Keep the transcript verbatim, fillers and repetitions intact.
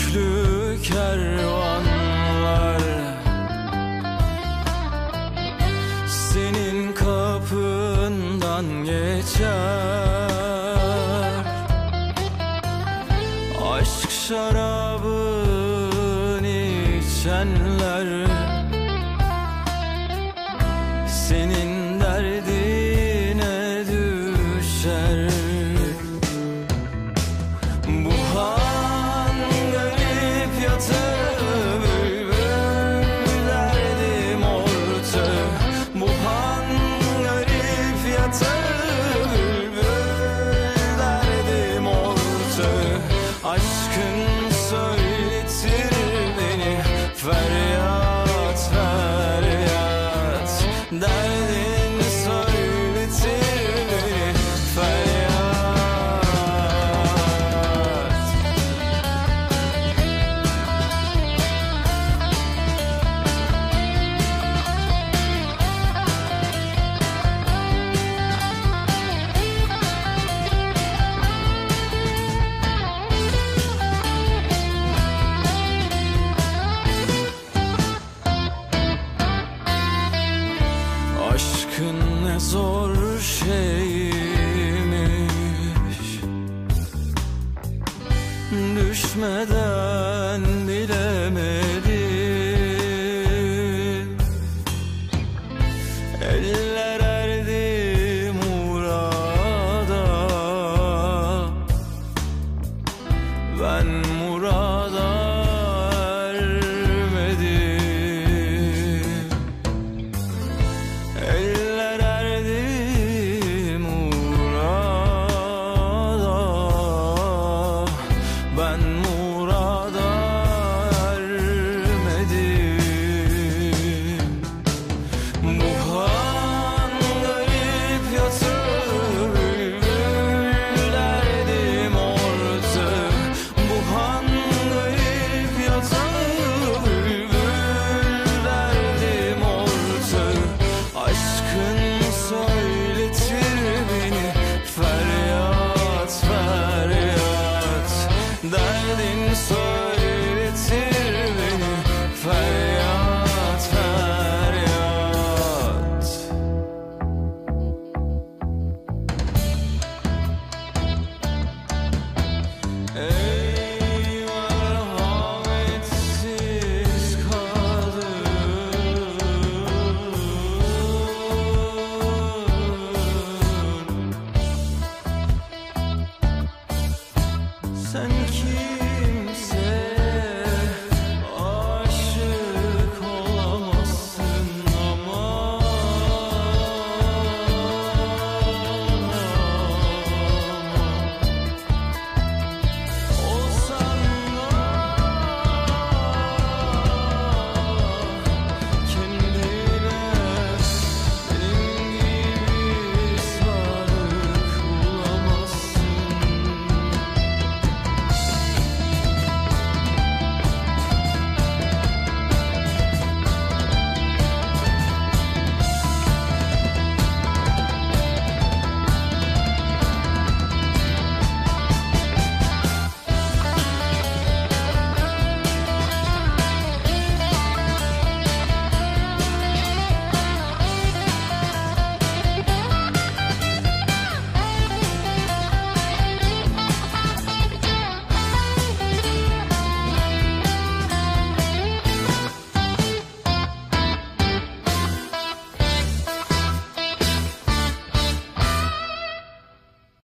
yüklü kervanlar senin kapından geçer. Aşk şarabını içenler senin derdine düşer. Bu han garip yatağı bülbül derdim orta. Bu han garip yatağı bülbül derdim orta. Aşkın söyletir beni feryat feryat. Derdin söyletir beni feryat. Aşkın ne zor şeymiş, düşmeden bilemedim. Eller erdi murada, ben murada ermedim. Eller erdi murada, ben murada ermedim. Bu han garip yatağı bülbül derdim orta. Bu han garip yatağı bülbül derdim orta. Aşkın söyletir beni feryat feryat. Derdin söyletir beni feryat feryat. Ey merhametsiz kadın, sen